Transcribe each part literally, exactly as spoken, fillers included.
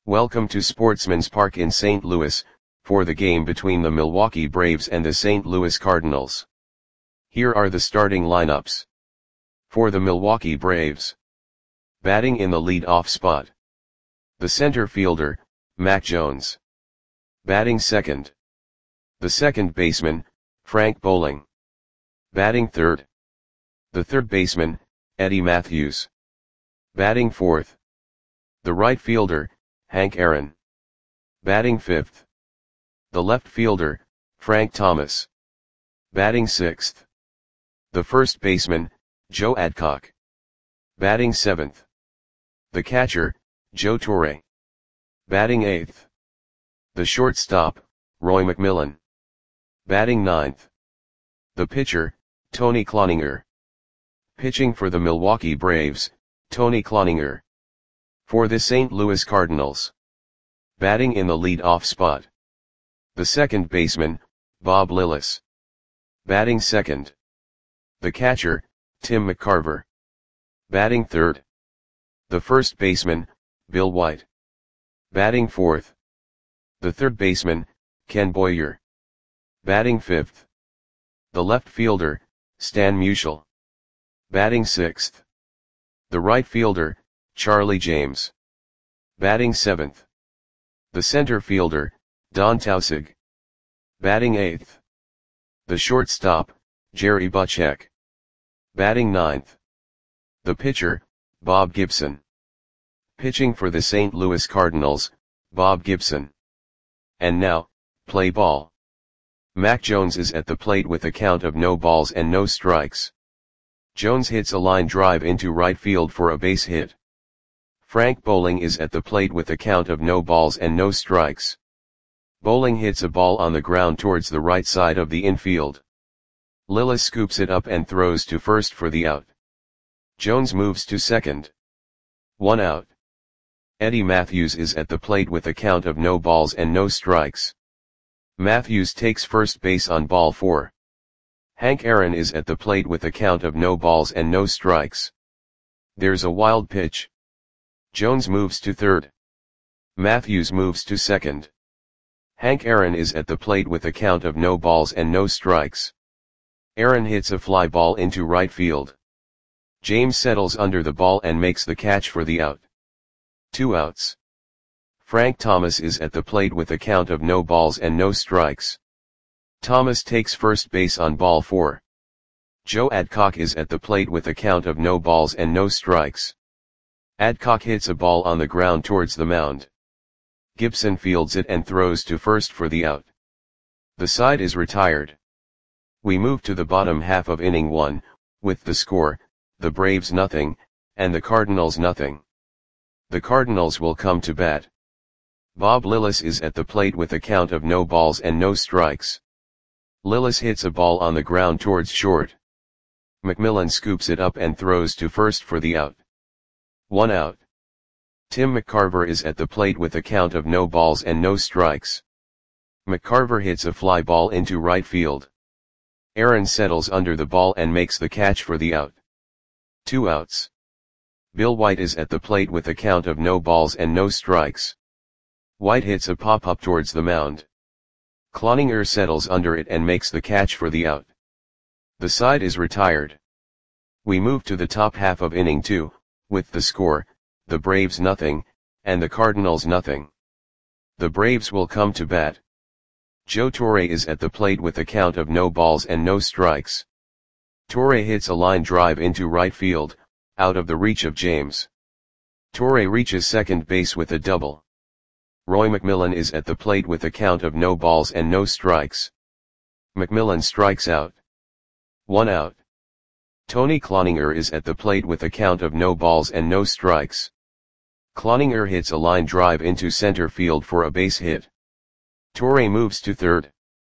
Welcome to Sportsman's Park in Saint Louis, for the game between the Milwaukee Braves and the Saint Louis Cardinals. Here are the starting lineups. For the Milwaukee Braves. Batting in the lead-off spot. The center fielder, Mac Jones. Batting second. The second baseman, Frank Bowling. Batting third. The third baseman, Eddie Mathews. Batting fourth. The right fielder, Hank Aaron. Batting fifth. The left fielder, Frank Thomas. Batting sixth. The first baseman, Joe Adcock. Batting seventh. The catcher, Joe Torre. Batting eighth. The shortstop, Roy McMillan. Batting ninth. The pitcher, Tony Cloninger. Pitching for the Milwaukee Braves, Tony Cloninger. For the Saint Louis Cardinals. Batting in the lead-off spot. The second baseman, Bob Lillis. Batting second. The catcher, Tim McCarver. Batting third. The first baseman, Bill White. Batting fourth. The third baseman, Ken Boyer. Batting fifth. The left fielder, Stan Musial. Batting sixth. The right fielder, Charlie James. Batting seventh. The center fielder, Don Tausig. Batting eighth. The shortstop, Jerry Butchek. Batting ninth. The pitcher, Bob Gibson. Pitching for the Saint Louis Cardinals, Bob Gibson. And now, play ball. Mac Jones is at the plate with a count of no balls and no strikes. Jones hits a line drive into right field for a base hit. Frank Bowling is at the plate with a count of no balls and no strikes. Bowling hits a ball on the ground towards the right side of the infield. Lillis scoops it up and throws to first for the out. Jones moves to second. One out. Eddie Mathews is at the plate with a count of no balls and no strikes. Mathews takes first base on ball four. Hank Aaron is at the plate with a count of no balls and no strikes. There's a wild pitch. Jones moves to third. Mathews moves to second. Hank Aaron is at the plate with a count of no balls and no strikes. Aaron hits a fly ball into right field. James settles under the ball and makes the catch for the out. Two outs. Frank Thomas is at the plate with a count of no balls and no strikes. Thomas takes first base on ball four. Joe Adcock is at the plate with a count of no balls and no strikes. Adcock hits a ball on the ground towards the mound. Gibson fields it and throws to first for the out. The side is retired. We move to the bottom half of inning one, with the score, the Braves nothing, and the Cardinals nothing. The Cardinals will come to bat. Bob Lillis is at the plate with a count of no balls and no strikes. Lillis hits a ball on the ground towards short. McMillan scoops it up and throws to first for the out. One out. Tim McCarver is at the plate with a count of no balls and no strikes. McCarver hits a fly ball into right field. Aaron settles under the ball and makes the catch for the out. Two outs. Bill White is at the plate with a count of no balls and no strikes. White hits a pop-up towards the mound. Cloninger settles under it and makes the catch for the out. The side is retired. We move to the top half of inning two, with the score, the Braves nothing, and the Cardinals nothing. The Braves will come to bat. Joe Torre is at the plate with a count of no balls and no strikes. Torre hits a line drive into right field, out of the reach of James. Torre reaches second base with a double. Roy McMillan is at the plate with a count of no balls and no strikes. McMillan strikes out. One out. Tony Cloninger is at the plate with a count of no balls and no strikes. Cloninger hits a line drive into center field for a base hit. Torre moves to third.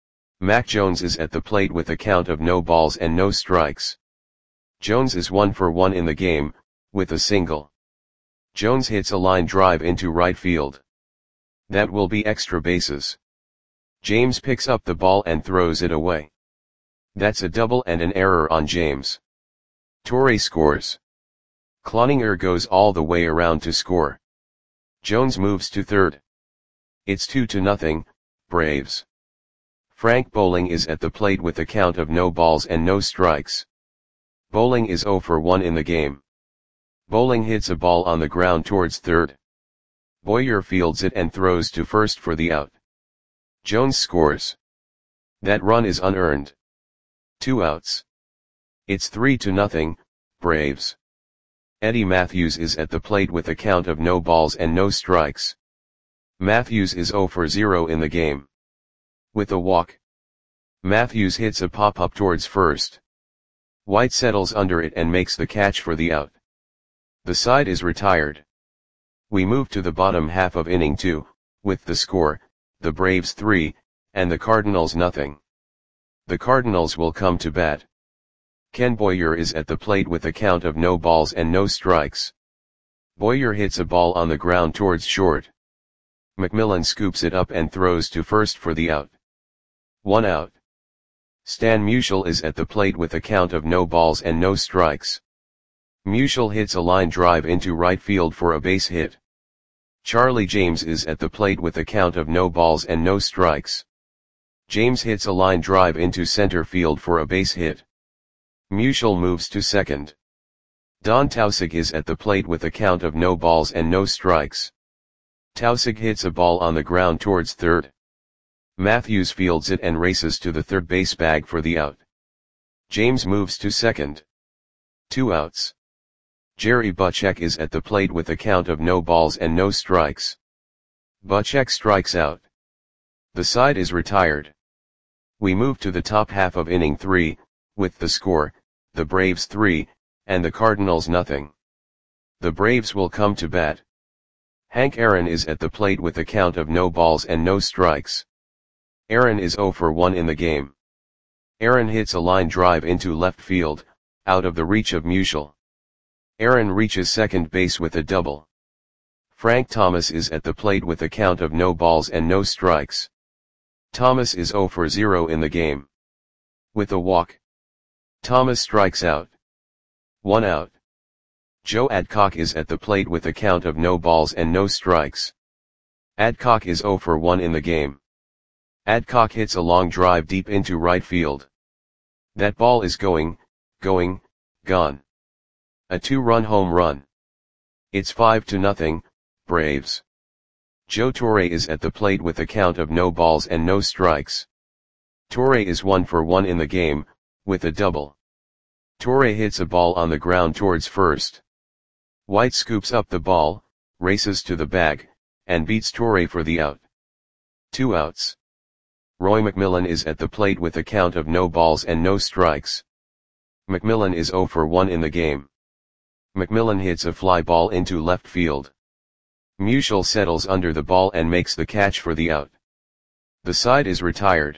Mac Jones is at the plate with a count of no balls and no strikes. Jones is one for one in the game, with a single. Jones hits a line drive into right field. That will be extra bases. James picks up the ball and throws it away. That's a double and an error on James. Torre scores. Cloninger goes all the way around to score. Jones moves to third. It's two to nothing, Braves. Frank Bowling is at the plate with a count of no balls and no strikes. Bowling is zero for one in the game. Bowling hits a ball on the ground towards third. Boyer fields it and throws to first for the out. Jones scores. That run is unearned. Two outs. It's three to nothing, Braves. Eddie Matthews is at the plate with a count of no balls and no strikes. Matthews is zero for zero in the game. With a walk, Matthews hits a pop-up towards first. White settles under it and makes the catch for the out. The side is retired. We move to the bottom half of inning two, with the score, the Braves three, and the Cardinals nothing. The Cardinals will come to bat. Ken Boyer is at the plate with a count of no balls and no strikes. Boyer hits a ball on the ground towards short. McMillan scoops it up and throws to first for the out. One out. Stan Musial is at the plate with a count of no balls and no strikes. Musial hits a line drive into right field for a base hit. Charlie James is at the plate with a count of no balls and no strikes. James hits a line drive into center field for a base hit. Musial moves to second. Don Tausig is at the plate with a count of no balls and no strikes. Tausig hits a ball on the ground towards third. Matthews fields it and races to the third base bag for the out. James moves to second. Two outs. Jerry Butchek is at the plate with a count of no balls and no strikes. Butchek strikes out. The side is retired. We move to the top half of inning three, with the score, the Braves three, and the Cardinals nothing. The Braves will come to bat. Hank Aaron is at the plate with a count of no balls and no strikes. Aaron is zero for one in the game. Aaron hits a line drive into left field, out of the reach of Musial. Aaron reaches second base with a double. Frank Thomas is at the plate with a count of no balls and no strikes. Thomas is zero for zero in the game. With a walk, Thomas strikes out. One out. Joe Adcock is at the plate with a count of no balls and no strikes. Adcock is zero for one in the game. Adcock hits a long drive deep into right field. That ball is going, going, gone. A two-run home run. It's five to nothing, Braves. Joe Torre is at the plate with a count of no balls and no strikes. Torre is one for one in the game, with a double. Torre hits a ball on the ground towards first. White scoops up the ball, races to the bag, and beats Torre for the out. Two outs. Roy McMillan is at the plate with a count of no balls and no strikes. McMillan is zero for one in the game. McMillan hits a fly ball into left field. Musial settles under the ball and makes the catch for the out. The side is retired.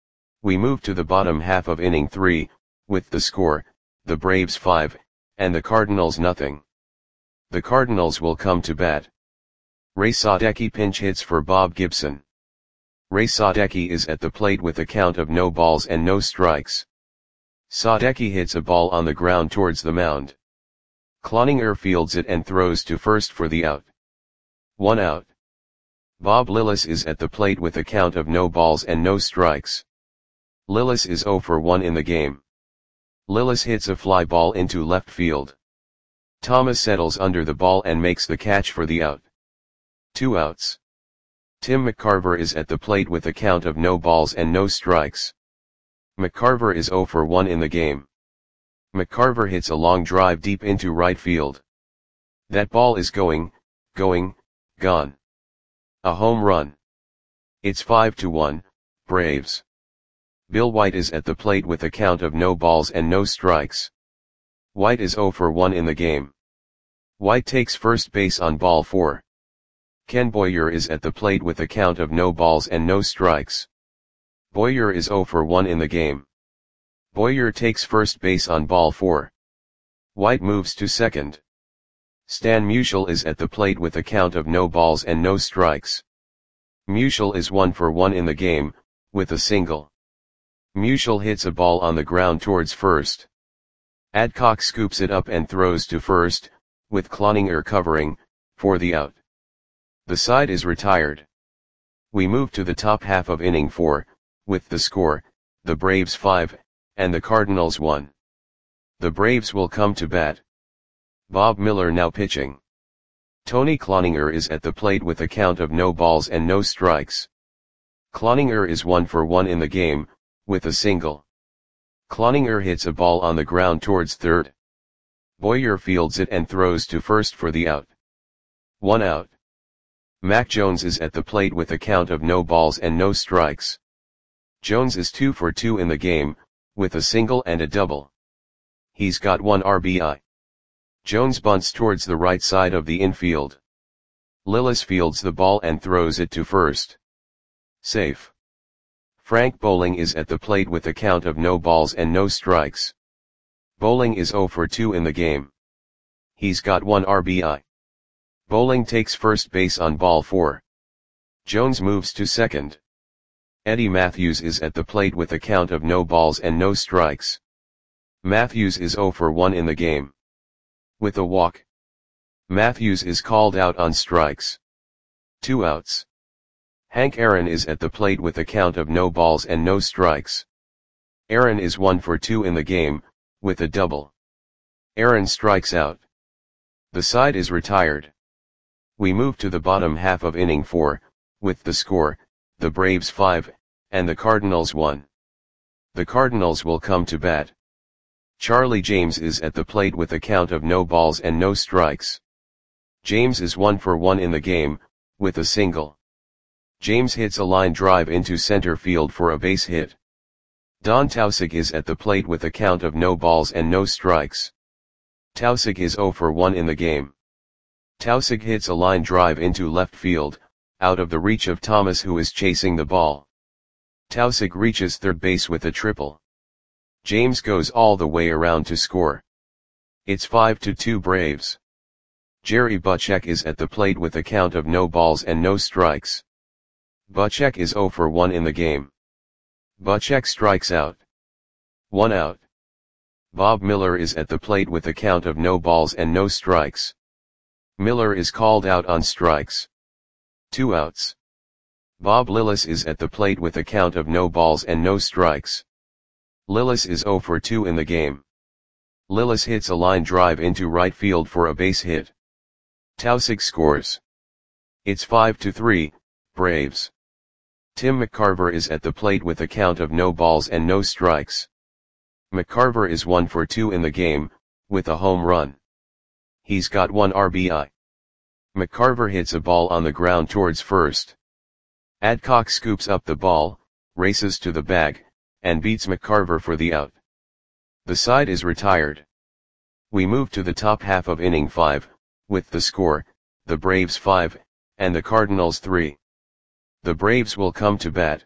We move to the bottom half of inning three, with the score, the Braves five, and the Cardinals nothing. The Cardinals will come to bat. Ray Sadecki pinch hits for Bob Gibson. Ray Sadecki is at the plate with a count of no balls and no strikes. Sadecki hits a ball on the ground towards the mound. Cloninger fields it and throws to first for the out. One out. Bob Lillis is at the plate with a count of no balls and no strikes. Lillis is zero for one in the game. Lillis hits a fly ball into left field. Thomas settles under the ball and makes the catch for the out. Two outs. Tim McCarver is at the plate with a count of no balls and no strikes. McCarver is zero for one in the game. McCarver hits a long drive deep into right field. That ball is going, going, gone. A home run. It's five to one, Braves. Bill White is at the plate with a count of no balls and no strikes. White is zero for one in the game. White takes first base on ball four. Ken Boyer is at the plate with a count of no balls and no strikes. Boyer is zero for one in the game. Boyer takes first base on ball four. White moves to second. Stan Musial is at the plate with a count of no balls and no strikes. Musial is one for one in the game, with a single. Musial hits a ball on the ground towards first. Adcock scoops it up and throws to first, with Cloninger covering, for the out. The side is retired. We move to the top half of inning four, with the score, the Braves five, and the Cardinals one. The Braves will come to bat. Bob Miller now pitching. Tony Cloninger is at the plate with a count of no balls and no strikes. Cloninger is one for one in the game, with a single. Cloninger hits a ball on the ground towards third. Boyer fields it and throws to first for the out. One out. Mac Jones is at the plate with a count of no balls and no strikes. Jones is two for two in the game, with a single and a double. He's got one R B I. Jones bunts towards the right side of the infield. Lillis fields the ball and throws it to first. Safe. Frank Bowling is at the plate with a count of no balls and no strikes. Bowling is zero for two in the game. He's got one R B I. Bowling takes first base on ball four. Jones moves to second. Eddie Matthews is at the plate with a count of no balls and no strikes. Matthews is zero for one in the game. With a walk. Matthews is called out on strikes. Two outs. Hank Aaron is at the plate with a count of no balls and no strikes. Aaron is one for two in the game, with a double. Aaron strikes out. The side is retired. We move to the bottom half of inning four, with the score, the Braves five, and the Cardinals one. The Cardinals will come to bat. Charlie James is at the plate with a count of no balls and no strikes. James is one for one in the game, with a single. James hits a line drive into center field for a base hit. Don Tausig is at the plate with a count of no balls and no strikes. Tausig is zero for one in the game. Tausig hits a line drive into left field, out of the reach of Thomas, who is chasing the ball. Tausig reaches third base with a triple. James goes all the way around to score. It's five to two Braves. Jerry Butchek is at the plate with a count of no balls and no strikes. Butchek is zero for one in the game. Butchek strikes out. One out. Bob Miller is at the plate with a count of no balls and no strikes. Miller is called out on strikes. Two outs. Bob Lillis is at the plate with a count of no balls and no strikes. Lillis is zero for two in the game. Lillis hits a line drive into right field for a base hit. Tausig scores. It's five to three, Braves. Tim McCarver is at the plate with a count of no balls and no strikes. McCarver is one for two in the game, with a home run. He's got one R B I. McCarver hits a ball on the ground towards first. Adcock scoops up the ball, races to the bag, and beats McCarver for the out. The side is retired. We move to the top half of inning five, with the score, the Braves five, and the Cardinals three. The Braves will come to bat.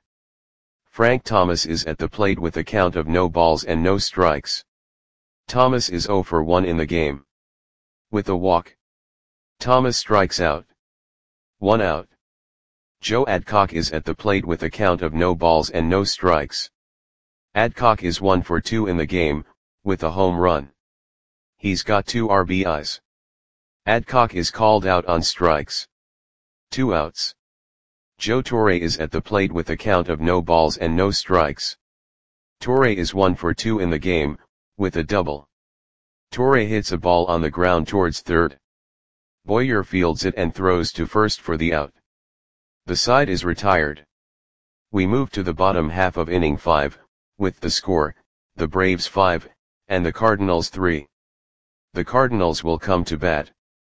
Frank Thomas is at the plate with a count of no balls and no strikes. Thomas is zero for one in the game. With a walk. Thomas strikes out. One out. Joe Adcock is at the plate with a count of no balls and no strikes. Adcock is one for two in the game, with a home run. He's got two R B Is. Adcock is called out on strikes. Two outs. Joe Torre is at the plate with a count of no balls and no strikes. Torre is one for two in the game, with a double. Torre hits a ball on the ground towards third. Boyer fields it and throws to first for the out. The side is retired. We move to the bottom half of inning five, with the score, the Braves five, and the Cardinals three. The Cardinals will come to bat.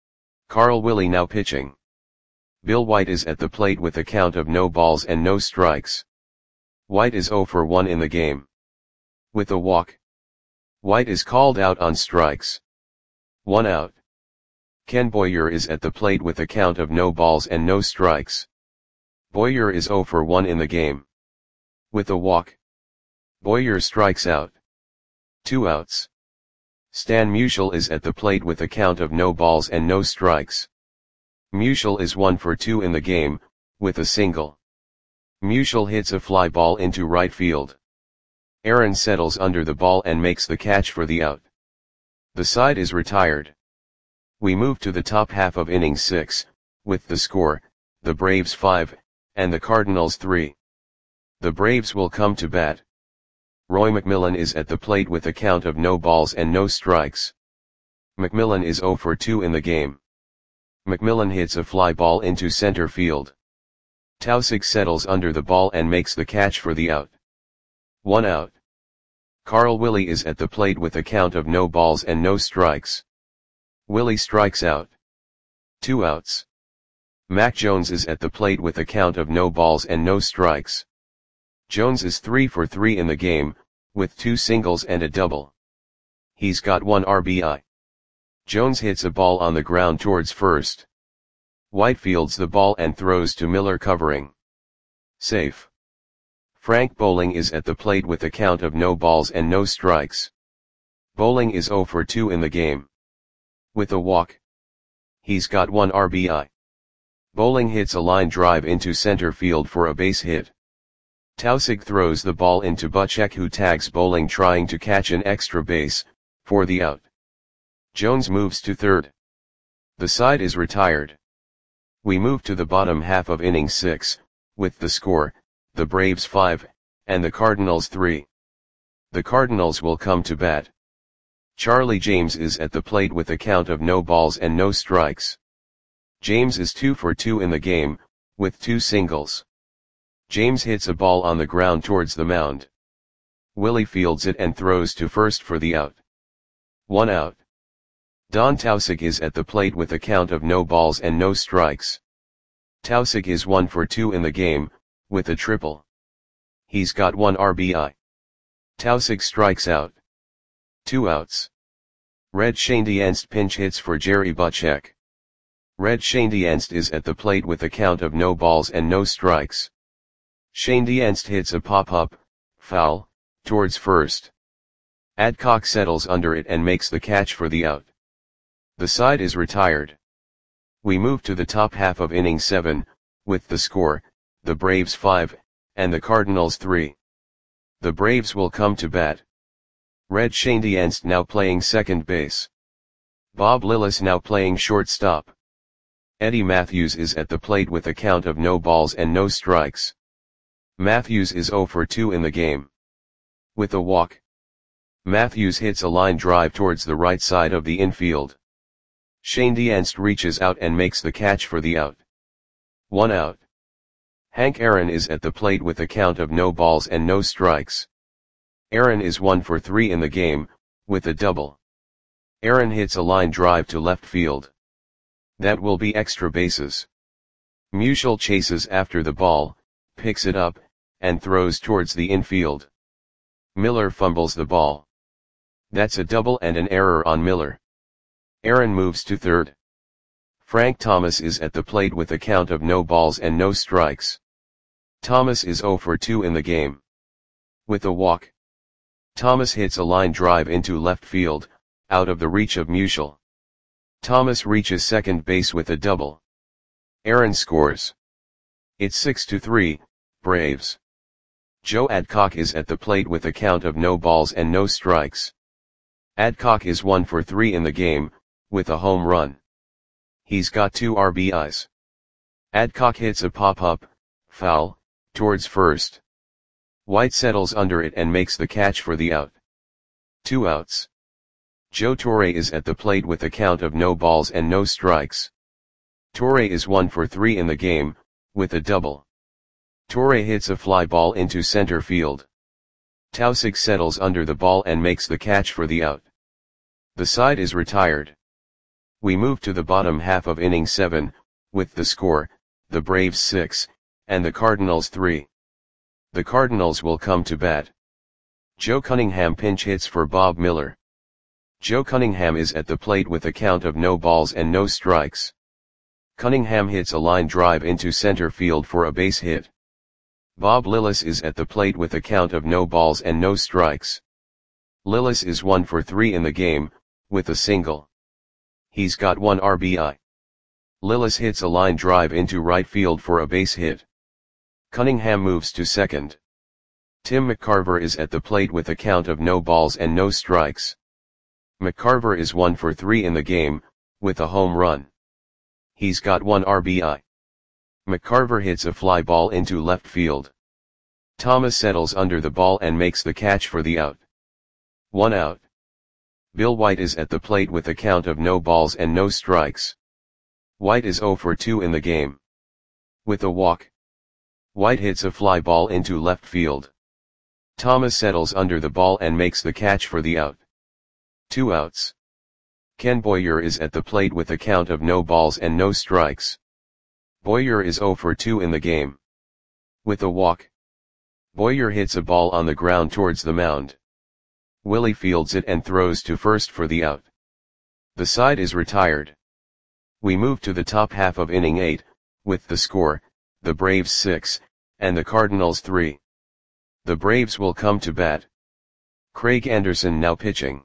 Carl Willie now pitching. Bill White is at the plate with a count of no balls and no strikes. White is zero for one in the game. With a walk. White is called out on strikes. One out. Ken Boyer is at the plate with a count of no balls and no strikes. Boyer is zero for one in the game. With a walk. Boyer strikes out. Two outs. Stan Musial is at the plate with a count of no balls and no strikes. Musial is one for two in the game, with a single. Musial hits a fly ball into right field. Aaron settles under the ball and makes the catch for the out. The side is retired. We move to the top half of inning six, with the score, the Braves five, and the Cardinals three. The Braves will come to bat. Roy McMillan is at the plate with a count of no balls and no strikes. McMillan is zero for two in the game. McMillan hits a fly ball into center field. Tausig settles under the ball and makes the catch for the out. One out. Carl Willie is at the plate with a count of no balls and no strikes. Willie strikes out. Two outs. Mac Jones is at the plate with a count of no balls and no strikes. Jones is three for three in the game, with two singles and a double. He's got one R B I. Jones hits a ball on the ground towards first. White fields the ball and throws to Miller covering. Safe. Frank Bowling is at the plate with a count of no balls and no strikes. Bowling is zero for two in the game. With a walk. He's got one R B I. Bowling hits a line drive into center field for a base hit. Tausig throws the ball into Butchek, who tags Bowling trying to catch an extra base, for the out. Jones moves to third. The side is retired. We move to the bottom half of inning six, with the score, the Braves five, and the Cardinals three. The Cardinals will come to bat. Charlie James is at the plate with a count of no balls and no strikes. James is two for two in the game, with two singles. James hits a ball on the ground towards the mound. Willie fields it and throws to first for the out. One out. Don Tausig is at the plate with a count of no balls and no strikes. Tausig is one for two in the game, with a triple. He's got one R B I. Tausig strikes out. Two outs. Red Schoendienst pinch hits for Jerry Butchek. Red Schoendienst is at the plate with a count of no balls and no strikes. Schoendienst hits a pop-up, foul, towards first. Adcock settles under it and makes the catch for the out. The side is retired. We move to the top half of inning seven, with the score, the Braves five, and the Cardinals three. The Braves will come to bat. Red Schoendienst now playing second base. Bob Lillis now playing shortstop. Eddie Matthews is at the plate with a count of no balls and no strikes. Matthews is zero for two in the game. With a walk. Matthews hits a line drive towards the right side of the infield. Schoendienst reaches out and makes the catch for the out. One out. Hank Aaron is at the plate with a count of no balls and no strikes. Aaron is one for three in the game, with a double. Aaron hits a line drive to left field. That will be extra bases. Musial chases after the ball, picks it up, and throws towards the infield. Miller fumbles the ball. That's a double and an error on Miller. Aaron moves to third. Frank Thomas is at the plate with a count of no balls and no strikes. Thomas is zero for two in the game. With a walk. Thomas hits a line drive into left field, out of the reach of Musial. Thomas reaches second base with a double. Aaron scores. It's six to three, Braves. Joe Adcock is at the plate with a count of no balls and no strikes. Adcock is one for three in the game, with a home run. He's got two R B Is. Adcock hits a pop-up, foul, towards first. White settles under it and makes the catch for the out. Two outs. Joe Torre is at the plate with a count of no balls and no strikes. Torre is one for three in the game, with a double. Torre hits a fly ball into center field. Tausig settles under the ball and makes the catch for the out. The side is retired. We move to the bottom half of inning seven, with the score, the Braves six, and the Cardinals three. The Cardinals will come to bat. Joe Cunningham pinch hits for Bob Miller. Joe Cunningham is at the plate with a count of no balls and no strikes. Cunningham hits a line drive into center field for a base hit. Bob Lillis is at the plate with a count of no balls and no strikes. Lillis is one for three in the game, with a single. He's got one R B I. Lillis hits a line drive into right field for a base hit. Cunningham moves to second. Tim McCarver is at the plate with a count of no balls and no strikes. McCarver is one for three in the game, with a home run. He's got one R B I. McCarver hits a fly ball into left field. Thomas settles under the ball and makes the catch for the out. One out. Bill White is at the plate with a count of no balls and no strikes. White is oh for two in the game. With a walk, White hits a fly ball into left field. Thomas settles under the ball and makes the catch for the out. Two outs. Ken Boyer is at the plate with a count of no balls and no strikes. Boyer is oh for two in the game. With a walk, Boyer hits a ball on the ground towards the mound. Willie fields it and throws to first for the out. The side is retired. We move to the top half of inning eight, with the score, the Braves six, and the Cardinals three. The Braves will come to bat. Craig Anderson now pitching.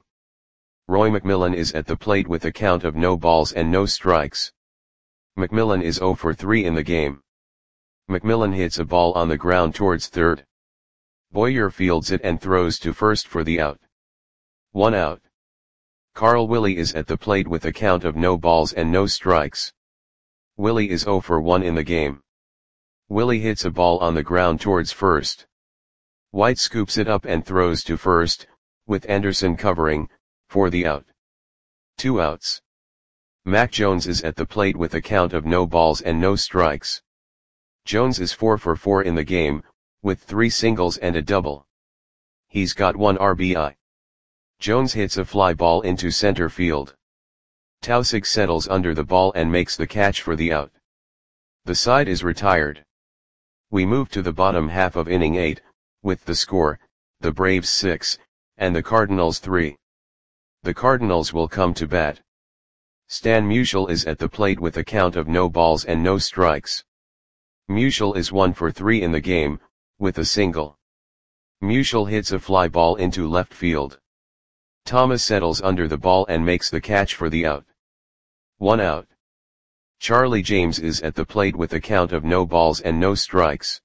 Roy McMillan is at the plate with a count of no balls and no strikes. McMillan is oh for three in the game. McMillan hits a ball on the ground towards third. Boyer fields it and throws to first for the out. One out. Carl Willie is at the plate with a count of no balls and no strikes. Willie is oh for one in the game. Willie hits a ball on the ground towards first. White scoops it up and throws to first, with Anderson covering, for the out. Two outs. Mac Jones is at the plate with a count of no balls and no strikes. Jones is four for four in the game, with three singles and a double. He's got one R B I. Jones hits a fly ball into center field. Tausig settles under the ball and makes the catch for the out. The side is retired. We move to the bottom half of inning eight, with the score, the Braves six, and the Cardinals three. The Cardinals will come to bat. Stan Musial is at the plate with a count of no balls and no strikes. Musial is one for three in the game, with a single. Musial hits a fly ball into left field. Thomas settles under the ball and makes the catch for the out. One out. Charlie James is at the plate with a count of no balls and no strikes.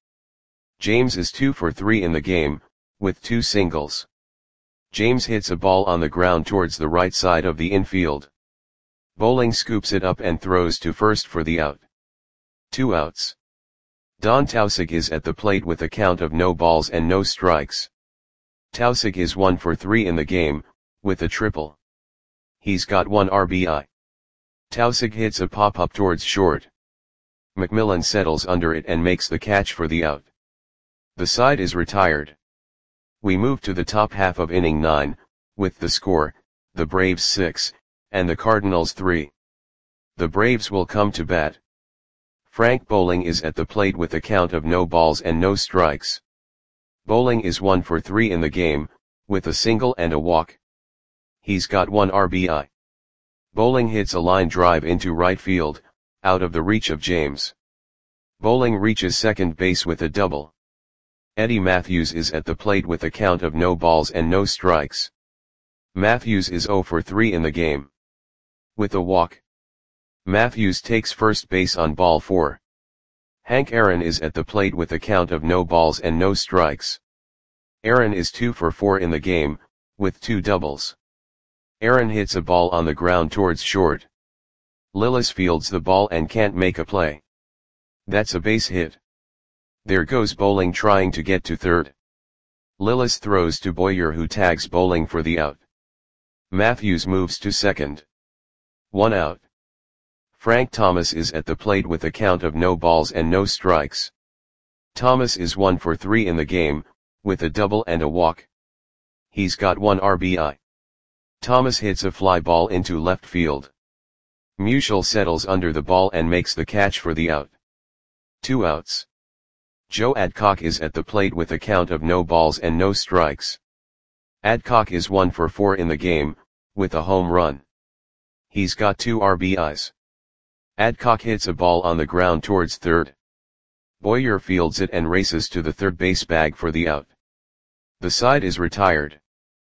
James is two for three in the game, with two singles. James hits a ball on the ground towards the right side of the infield. Bowling scoops it up and throws to first for the out. Two outs. Don Tausig is at the plate with a count of no balls and no strikes. Tausig is one for three in the game, with a triple. He's got one R B I. Tausig hits a pop-up towards short. McMillan settles under it and makes the catch for the out. The side is retired. We move to the top half of inning nine, with the score, the Braves six, and the Cardinals three. The Braves will come to bat. Frank Bowling is at the plate with a count of no balls and no strikes. Bowling is one for three in the game, with a single and a walk. He's got one R B I. Bowling hits a line drive into right field, out of the reach of James. Bowling reaches second base with a double. Eddie Matthews is at the plate with a count of no balls and no strikes. Matthews is oh for three in the game. With a walk, Matthews takes first base on ball four. Hank Aaron is at the plate with a count of no balls and no strikes. Aaron is two for four in the game, with two doubles. Aaron hits a ball on the ground towards short. Lillis fields the ball and can't make a play. That's a base hit. There goes Bowling trying to get to third. Lillis throws to Boyer, who tags Bowling for the out. Matthews moves to second. One out. Frank Thomas is at the plate with a count of no balls and no strikes. Thomas is one for three in the game, with a double and a walk. He's got one R B I. Thomas hits a fly ball into left field. Musial settles under the ball and makes the catch for the out. Two outs. Joe Adcock is at the plate with a count of no balls and no strikes. Adcock is one for four in the game, with a home run. He's got two R B Is. Adcock hits a ball on the ground towards third. Boyer fields it and races to the third base bag for the out. The side is retired.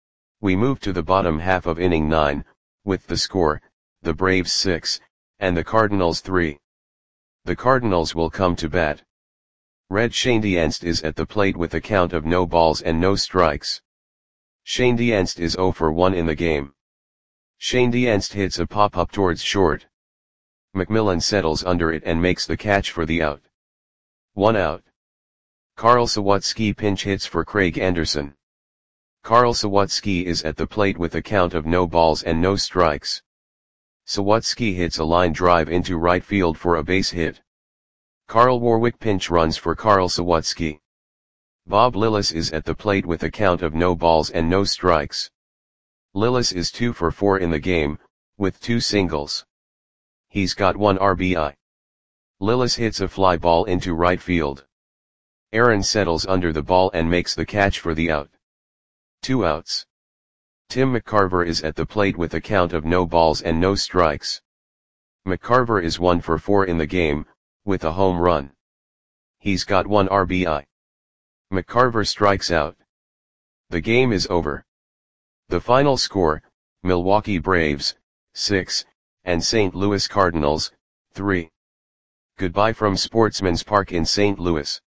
We move to the bottom half of inning nine, with the score, the Braves six, and the Cardinals three. The Cardinals will come to bat. Red Schoendienst is at the plate with a count of no balls and no strikes. Schoendienst is oh for one in the game. Schoendienst hits a pop-up towards short. McMillan settles under it and makes the catch for the out. One out. Carl Sawatsky pinch hits for Craig Anderson. Carl Sawatsky is at the plate with a count of no balls and no strikes. Sawatsky hits a line drive into right field for a base hit. Carl Warwick pinch runs for Carl Sawatsky. Bob Lillis is at the plate with a count of no balls and no strikes. Lillis is two for four in the game, with two singles. He's got one R B I. Lillis hits a fly ball into right field. Aaron settles under the ball and makes the catch for the out. Two outs. Tim McCarver is at the plate with a count of no balls and no strikes. McCarver is one for four in the game, with a home run. He's got one R B I. McCarver strikes out. The game is over. The final score, Milwaukee Braves, six, and Saint Louis Cardinals, three. Goodbye from Sportsman's Park in Saint Louis.